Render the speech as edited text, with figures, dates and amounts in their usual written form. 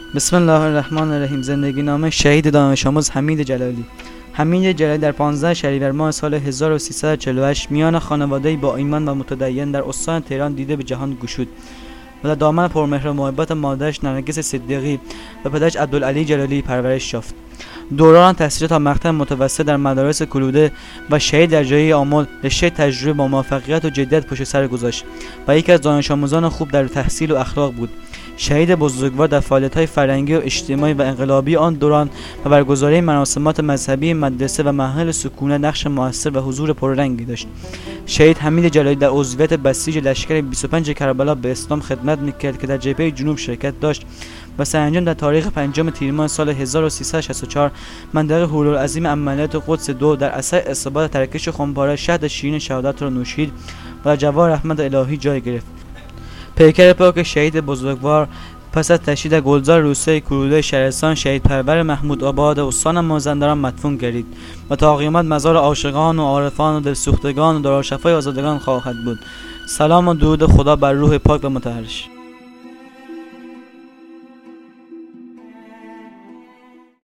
بسم الله الرحمن الرحیم. زندگی نامه شهید دانش آموز حمید جلالی. حمید جلالی در 15 شهریور ماه سال 1348 میان خانواده‌ای با ایمان و متدین در استان تهران دیده به جهان گشود و در دامن پرمهر و محبت مادرش نرگس صدیقی و پدرش عبدالعلی جلالی پرورش یافت. دوران تحصیل تا مقطع متوسط در مدارس کلوده و شهید در جای آمل رشته تجربه با موفقیت و جدیت پشت سر گذاشت و یکی از دانش آموزان خوب در تحصیل و اخلاق بود. شهید بزرگوار در فعالیت‌های فرهنگی و اجتماعی و انقلابی آن دوران و برگزاری مراسمات مذهبی مدرسه و محل سکونت نقش موثر و حضور پررنگی داشت. شهید حمید جلالی در عضویت بسیج لشکر 25 کربلا به اسلام خدمت می‌کرد که در جبهه جنوب شرکت داشت و سرانجام در تاریخ 5 تیر ماه سال 1364 منطقه هولالعظیم عملیات قدس 2 در اثر اصابت ترکش خمپاره شهد شیرین شهادت را نوشید و در جوار رحمت الهی جای گرفت. پیکر پاک شهید بزرگوار پس از تشییع در گلزار روستای کلوده شهرستان شهید پرور محمود آباد استان مازندران مدفون گردید و تا قیامت مزار عاشقان و عارفان و دلسوختگان و دارالشفای آزادگان خواهد بود. سلام و درود خدا بر روح پاک و مطهرش.